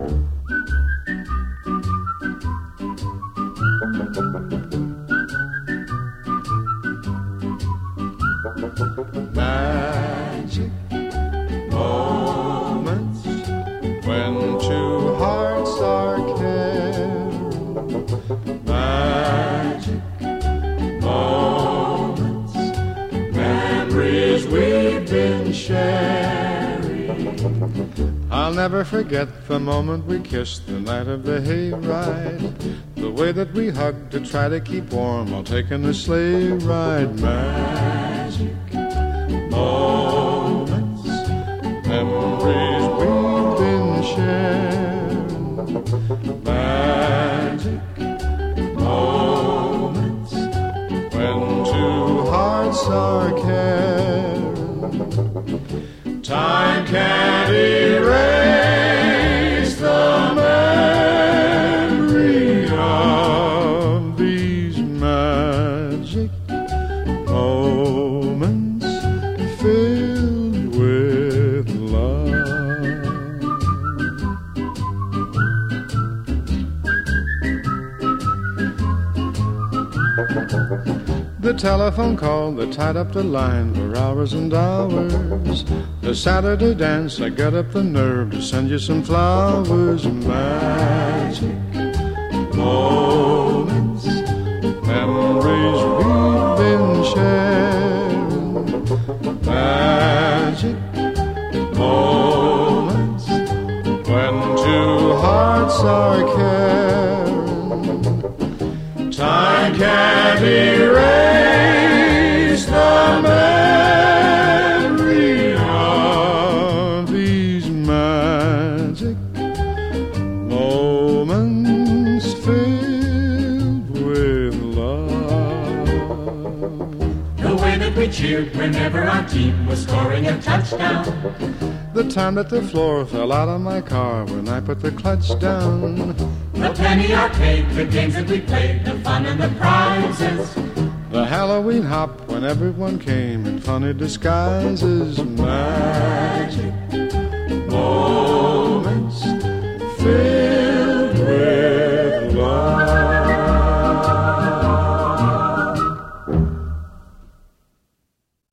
Magic moments when two hearts are caring. Magic moments, memories we've been sharing. I'll never forget the moment we kissed the night of the hayride. The way that we hugged to try to keep warm while taking a sleigh ride. Magic moments, memories we've been sharing. Magic moments when two hearts are caring. Time can't erase the memory of these magic moments filled with love. The telephone call that tied up the line for hours and hours. The Saturday dance, I got up the nerve to send you some flowers. Magic moments, memories we've been sharing. Magic moments when two hearts are caring. Time can't erase the memory of these magic moments filled with love. The way that we cheered whenever our team was scoring a touchdown. The time that the floor fell out of my car when I put the clutch down. The penny arcade, the games that we played, the fun and the prizes. The Halloween hop when everyone came in funny disguises. Magic moments.